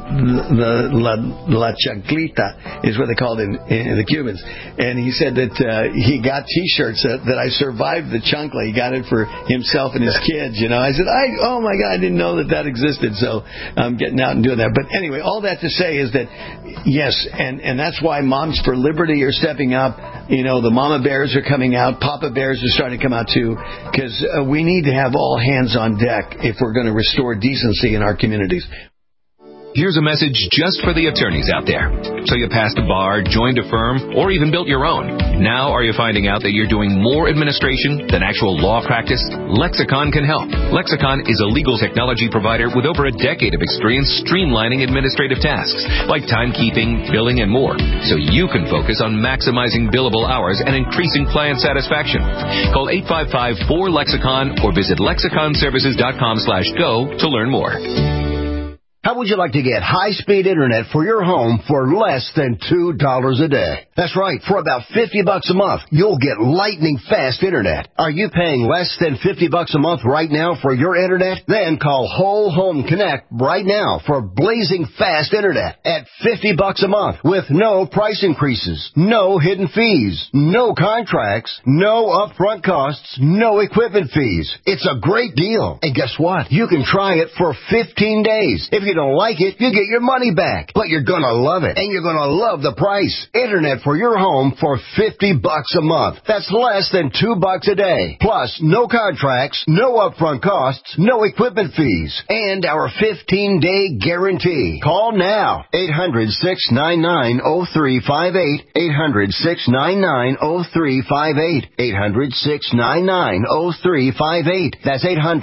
la chanclita, is what they called in the Cubans. And he said that he got T-shirts that I survived the chancla. He got it for himself and his kids. I said, oh my God, I didn't know that existed. So I'm getting out and doing that. But anyway, all that to say is that yes, and that's why Moms for Liberty are stepping up. The mama bears are coming out. Papa bears are starting to come out too, because we need to have all hands on deck if we're going to restore decency in our communities. Here's a message just for the attorneys out there. So you passed a bar, joined a firm, or even built your own. Now are you finding out that you're doing more administration than actual law practice? Lexicon can help. Lexicon is a legal technology provider with over a decade of experience streamlining administrative tasks like timekeeping, billing, and more, so you can focus on maximizing billable hours and increasing client satisfaction. Call 855-4LEXICON or visit lexiconservices.com/go to learn more. How would you like to get high-speed internet for your home for less than $2 a day? That's right. For about $50 a month, you'll get lightning-fast internet. Are you paying less than $50 a month right now for your internet? Then call Whole Home Connect right now for blazing fast internet at $50 a month with no price increases, no hidden fees, no contracts, no upfront costs, no equipment fees. It's a great deal. And guess what? You can try it for 15 days. If you don't like it, you get your money back. But you're going to love it, and you're going to love the price. Internet for your home for $50 a month. That's less than $2 a day. Plus, no contracts, no upfront costs, no equipment fees, and our 15-day guarantee. Call now. 800-699-0358. 800-699-0358. 800-699-0358. That's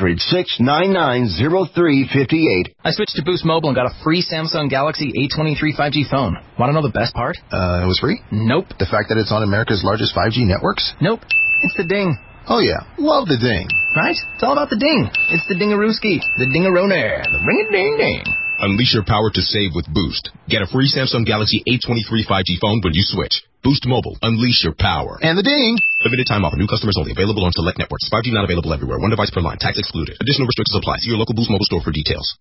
800-699-0358. I switched to Boost Mobile and got a free Samsung Galaxy A23 5G phone. Want to know the best part? It was free? Nope. The fact that it's on America's largest 5G networks? Nope. It's the ding. Oh yeah, love the ding. Right? It's all about the ding. It's the dingarooski, the dingarooner, the ring-a-ding-ding. Unleash your power to save with Boost. Get a free Samsung Galaxy A23 5G phone when you switch. Boost Mobile. Unleash your power. And the ding. Limited time offer. New customers only. Available on select networks. 5G not available everywhere. One device per line. Tax excluded. Additional restrictions apply. See your local Boost Mobile store for details.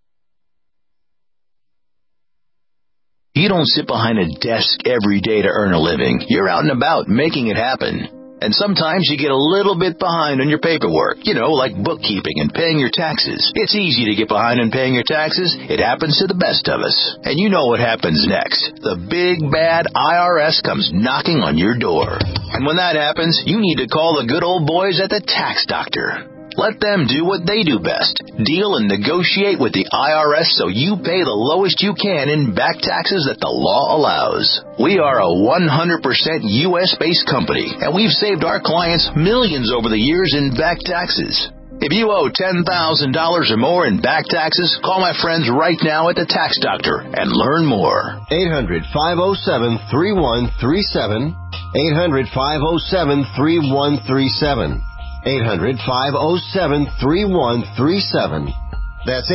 You don't sit behind a desk every day to earn a living. You're out and about making it happen. And sometimes you get a little bit behind on your paperwork, like bookkeeping and paying your taxes. It's easy to get behind on paying your taxes. It happens to the best of us. And you know what happens next. The big, bad IRS comes knocking on your door. And when that happens, you need to call the good old boys at the Tax Doctor. Let them do what they do best. Deal and negotiate with the IRS so you pay the lowest you can in back taxes that the law allows. We are a 100% U.S.-based company, and we've saved our clients millions over the years in back taxes. If you owe $10,000 or more in back taxes, call my friends right now at the Tax Doctor and learn more. 800-507-3137. 800-507-3137. 800-507-3137. That's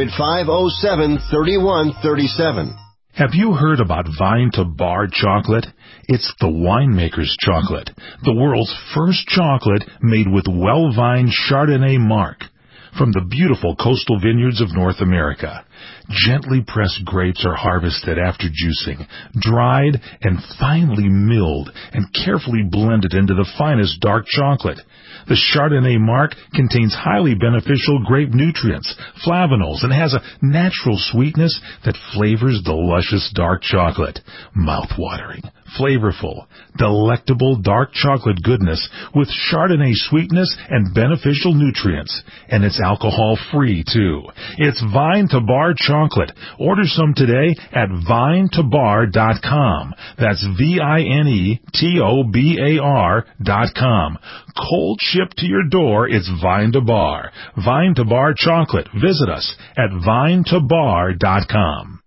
800-507-3137. Have you heard about Vine to Bar chocolate? It's the winemaker's chocolate, the world's first chocolate made with well-vined Chardonnay marc from the beautiful coastal vineyards of North America. Gently pressed grapes are harvested after juicing, dried and finely milled and carefully blended into the finest dark chocolate. The Chardonnay marc contains highly beneficial grape nutrients, flavanols, and has a natural sweetness that flavors the luscious dark chocolate. Mouth-watering, flavorful, delectable dark chocolate goodness with Chardonnay sweetness and beneficial nutrients. And it's alcohol-free, too. It's Vine to Bar chocolate. Order some today at vinetobar.com. That's VINETOBAR.com. Cold shipped to your door, it's Vine to Bar. Vine to Bar chocolate. Visit us at vinetobar.com.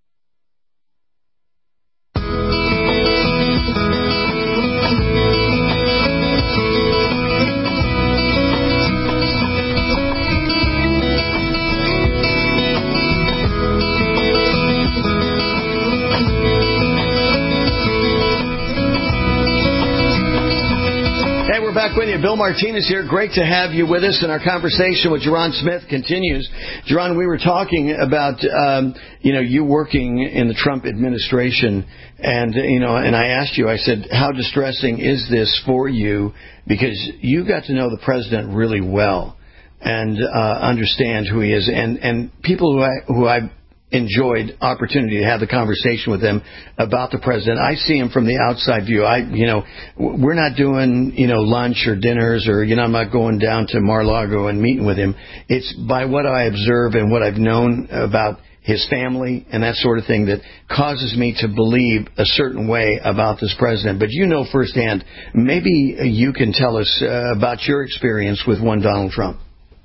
We're back with you. Bill Martinez here. Great to have you with us. And our conversation with Ja'Ron Smith continues. Ja'Ron, we were talking about, you working in the Trump administration. And, and I asked you, I said, how distressing is this for you? Because you got to know the president really well and understand who he is. And people who I've enjoyed opportunity to have the conversation with them about the president. I see him from the outside view. We're not doing, lunch or dinners or, I'm not going down to Mar-a-Lago and meeting with him. It's by what I observe and what I've known about his family and that sort of thing that causes me to believe a certain way about this president. But firsthand, maybe you can tell us about your experience with one Donald Trump.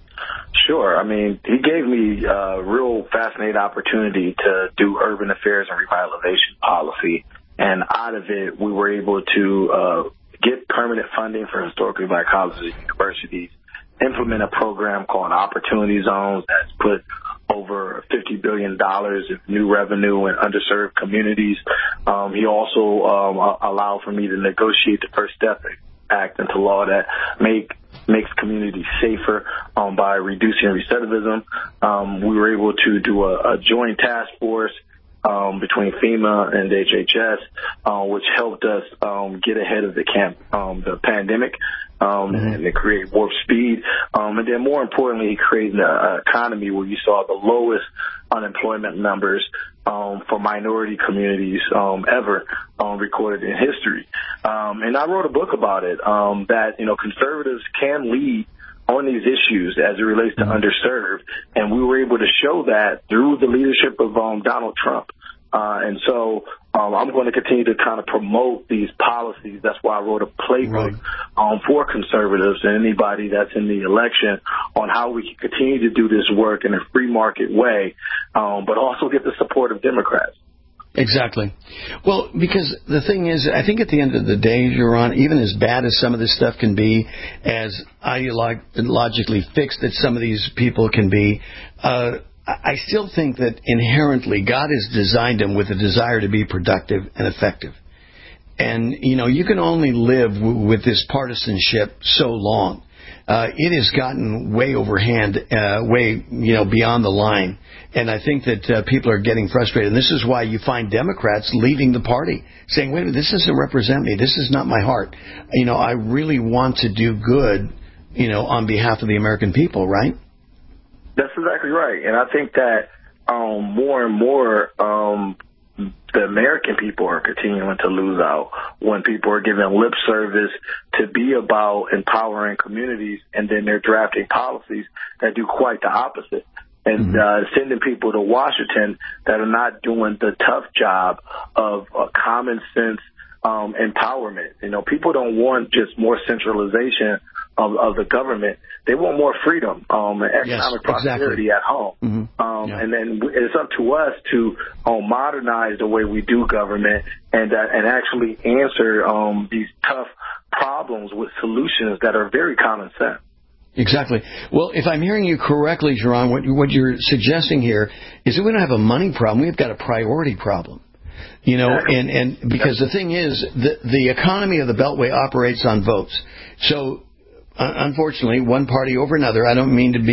Sure. I mean, he gave me a real fascinating opportunity to do urban affairs and revitalization policy. And out of it, we were able to get permanent funding for historically black colleges and universities, implement a program called Opportunity Zones that's put over $50 billion in new revenue in underserved communities. He also allowed for me to negotiate the First Step Act into law that makes communities safer by reducing recidivism. We were able to do a joint task force between FEMA and HHS, which helped us get ahead of the pandemic and to create warp speed. And then more importantly, he created an economy where you saw the lowest unemployment numbers for minority communities ever recorded in history. And I wrote a book about it, that, conservatives can lead on these issues as it relates to underserved. And we were able to show that through the leadership of Donald Trump. And so I'm going to continue to kind of promote these policies. That's why I wrote a playbook for conservatives and anybody that's in the election on how we can continue to do this work in a free market way, but also get the support of Democrats. Exactly. Well, because the thing is, I think at the end of the day, Ja'Ron, even as bad as some of this stuff can be, as ideologically fixed that some of these people can be, I still think that inherently God has designed them with a desire to be productive and effective. And, you can only live with this partisanship so long. It has gotten way overhand, beyond the line. And I think that people are getting frustrated. And this is why you find Democrats leaving the party, saying, wait a minute, this doesn't represent me. This is not my heart. I really want to do good, on behalf of the American people, right? That's exactly right. And I think that more and more the American people are continuing to lose out when people are giving lip service to be about empowering communities, and then they're drafting policies that do quite the opposite. And sending people to Washington that are not doing the tough job of common sense empowerment. People don't want just more centralization of the government. They want more freedom and economic prosperity at home. And then it's up to us to modernize the way we do government and actually answer these tough problems with solutions that are very common sense. Exactly. Well, if I'm hearing you correctly, Jaron, what you're suggesting here is that we don't have a money problem. We've got a priority problem. And because the thing is, the economy of the Beltway operates on votes. So, unfortunately, one party over another. I don't mean to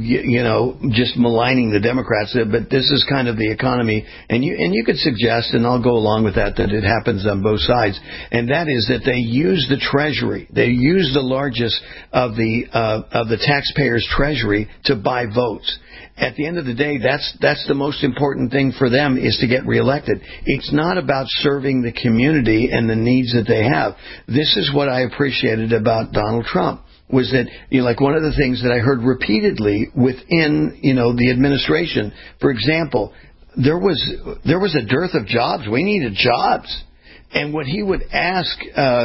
be, just maligning the Democrats, but this is kind of the economy. And you could suggest, and I'll go along with that it happens on both sides. And that is that they use the Treasury. They use the largest of the taxpayers' Treasury to buy votes. At the end of the day, that's the most important thing for them, is to get reelected. It's not about serving the community and the needs that they have. This is what I appreciated about Donald Trump, was that, like one of the things that I heard repeatedly within, the administration, for example, there was a dearth of jobs. We needed jobs. And what he would ask,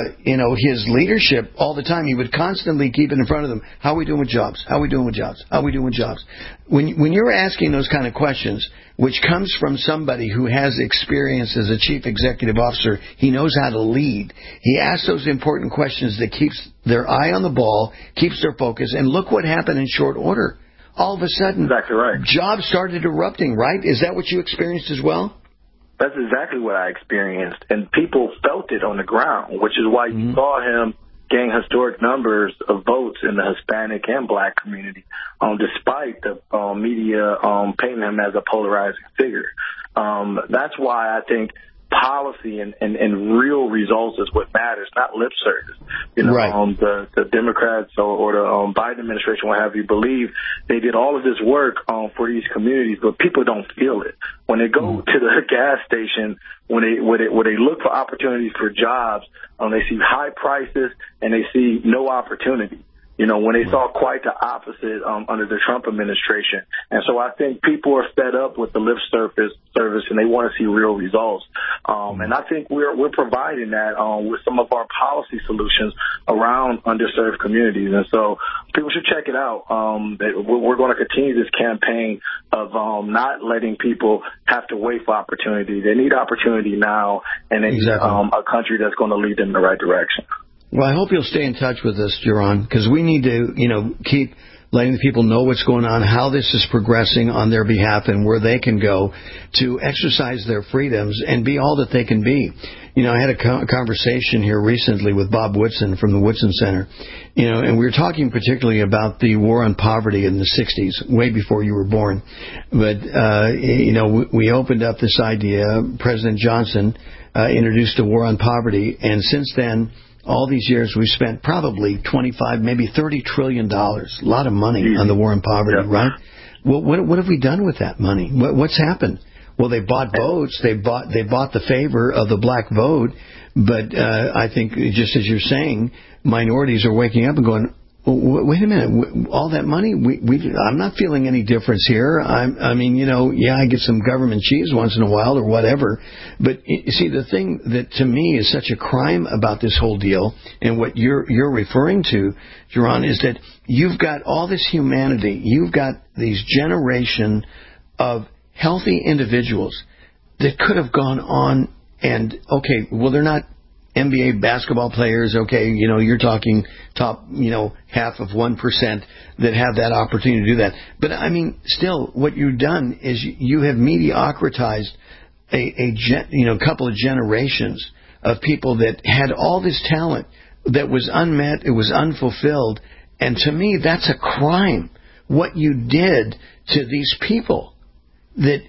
his leadership all the time, he would constantly keep it in front of them. How are we doing with jobs? How are we doing with jobs? How are we doing with jobs? When you're asking those kind of questions, which comes from somebody who has experience as a chief executive officer, he knows how to lead. He asks those important questions that keeps their eye on the ball, keeps their focus, and look what happened in short order. All of a sudden, exactly right. Jobs started erupting, right? Is that what you experienced as well? That's exactly what I experienced, and people felt it on the ground, which is why you saw him gain historic numbers of votes in the Hispanic and Black community, despite the media painting him as a polarizing figure. That's why I think policy and real results is what matters, not lip service. Right. The Democrats or the Biden administration will have you believe they did all of this work for these communities, but people don't feel it. When they go to the gas station, when they look for opportunities for jobs, they see high prices and they see no opportunity. When they saw quite the opposite under the Trump administration. And so I think people are fed up with the lip service and they want to see real results. And I think we're providing that with some of our policy solutions around underserved communities. And so people should check it out. We're going to continue this campaign of not letting people have to wait for opportunity. They need opportunity now, and they need a country that's going to lead them in the right direction. Well, I hope you'll stay in touch with us, Jaron, because we need to, keep letting the people know what's going on, how this is progressing on their behalf, and where they can go to exercise their freedoms and be all that they can be. I had a conversation here recently with Bob Woodson from the Woodson Center, and we were talking particularly about the war on poverty in the 60s, way before you were born. But, we opened up this idea. President Johnson introduced a war on poverty, and since then, all these years, we've spent probably $25, maybe $30 trillion, a lot of money on the war on poverty, right? Well, what have we done with that money? What's happened? Well, they bought votes. They bought the favor of the black vote. But I think, just as you're saying, minorities are waking up and going, wait a minute, all that money, I'm not feeling any difference here. I get some government cheese once in a while or whatever. But you see, the thing that to me is such a crime about this whole deal, and what you're referring to, Jaron, is that you've got all this humanity. You've got these generation of healthy individuals that could have gone on and, they're not NBA basketball players, okay, you're talking top, half of 1% that have that opportunity to do that. But, I mean, still, what you've done is you have mediocratized a couple of generations of people that had all this talent that was unmet, it was unfulfilled. And to me, that's a crime, what you did to these people. That,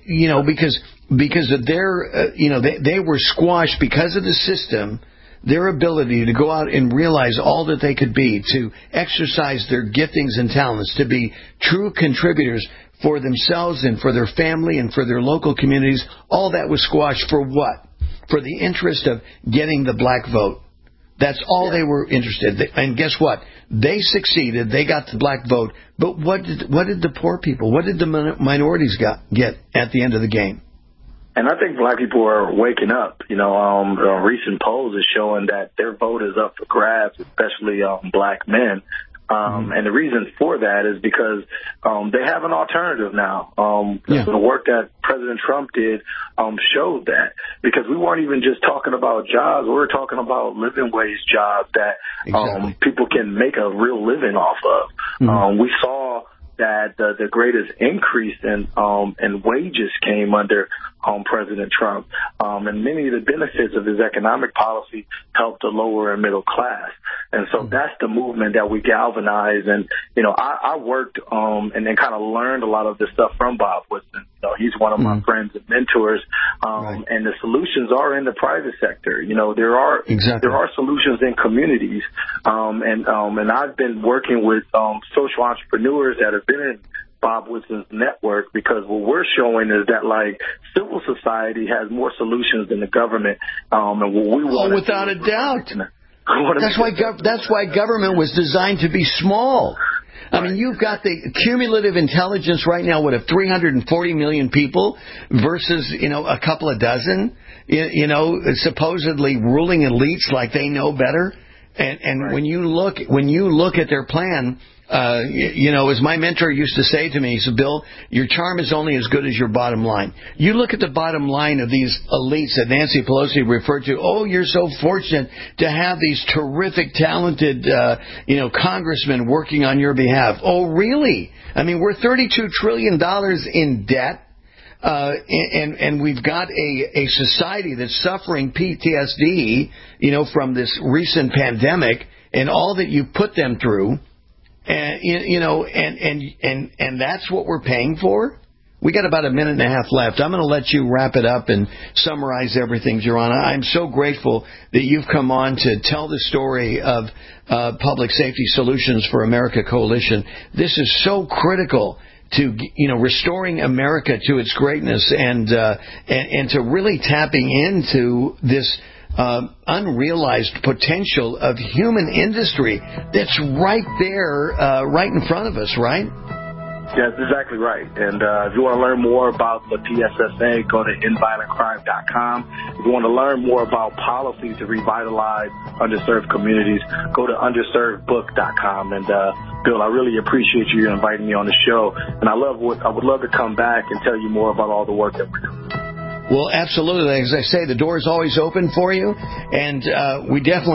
because of their, they were squashed because of the system, their ability to go out and realize all that they could be, to exercise their giftings and talents, to be true contributors for themselves and for their family and for their local communities. All that was squashed for what? For the interest of getting the black vote. That's all they were interested in. And guess what? They succeeded. They got the black vote. But what did the poor people, what did the minorities get at the end of the game? And I think black people are waking up. Recent polls is showing that their vote is up for grabs, especially black men. And the reason for that is because they have an alternative now. The work that President Trump did showed that, because we weren't even just talking about jobs. We were talking about living wage jobs that people can make a real living off of. We saw that the greatest increase in wages came under President Trump, and many of the benefits of his economic policy helped the lower and middle class. And so that's the movement that we galvanize. And I worked and then kind of learned a lot of this stuff from Bob Woodson. He's one of my friends and mentors, and the solutions are in the private sector. There are solutions in communities, and I've been working with social entrepreneurs that have been in Bob Woodson's network, because what we're showing is that, like, civil society has more solutions than the government, and what we want. Without a doubt. That's why government was designed to be small. I mean, you've got the cumulative intelligence right now, of 340 million people versus, a couple of dozen, supposedly ruling elites like they know better. And when you look at their plan, as my mentor used to say to me, he said, Bill, your charm is only as good as your bottom line. You look at the bottom line of these elites that Nancy Pelosi referred to. Oh, you're so fortunate to have these terrific, talented, congressmen working on your behalf. Oh, really? I mean, we're $32 trillion in debt. And we've got a society that's suffering PTSD, from this recent pandemic and all that you put them through. And that's what we're paying for. We got about a minute and a half left. I'm going to let you wrap it up and summarize everything, Geronda. I'm so grateful that you've come on to tell the story of Public Safety Solutions for America Coalition. This is so critical to restoring America to its greatness and to really tapping into this unrealized potential of human industry that's right there, right in front of us, right? Yeah, that's exactly right. And if you want to learn more about the PSSA, go to endviolentcrime.com. If you want to learn more about policies to revitalize underserved communities, go to underservedbook.com. And Bill, I really appreciate you inviting me on the show. And I would love to come back and tell you more about all the work that we're doing. Well, absolutely. As I say, the door is always open for you, and we're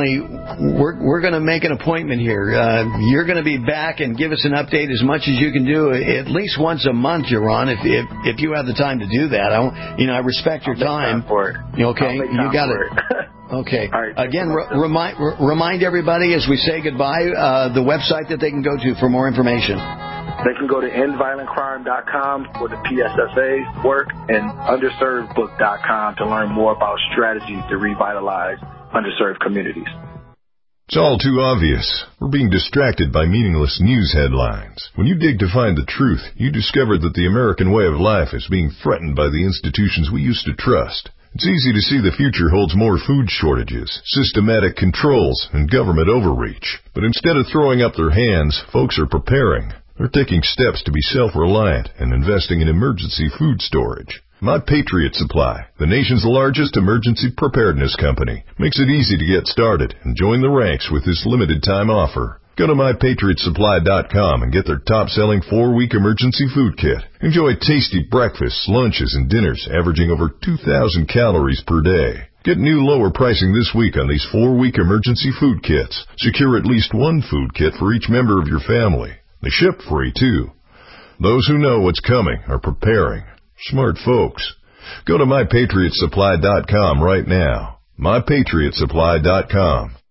going to make an appointment here. You're going to be back and give us an update as much as you can do, at least once a month, Geron, if you have the time to do that. I respect your time. For it. Okay, you got it. Okay. All right. Again, remind everybody as we say goodbye the website that they can go to for more information. They can go to endviolentcrime.com for the PSSA's work and underservedbook.com to learn more about strategies to revitalize underserved communities. It's all too obvious. We're being distracted by meaningless news headlines. When you dig to find the truth, you discover that the American way of life is being threatened by the institutions we used to trust. It's easy to see the future holds more food shortages, systematic controls, and government overreach. But instead of throwing up their hands, folks are preparing. They're taking steps to be self-reliant and investing in emergency food storage. My Patriot Supply, the nation's largest emergency preparedness company, makes it easy to get started and join the ranks with this limited-time offer. Go to MyPatriotSupply.com and get their top-selling 4-week emergency food kit. Enjoy tasty breakfasts, lunches, and dinners averaging over 2,000 calories per day. Get new lower pricing this week on these 4-week emergency food kits. Secure at least one food kit for each member of your family. They ship free, too. Those who know what's coming are preparing. Smart folks. Go to MyPatriotSupply.com right now. MyPatriotSupply.com.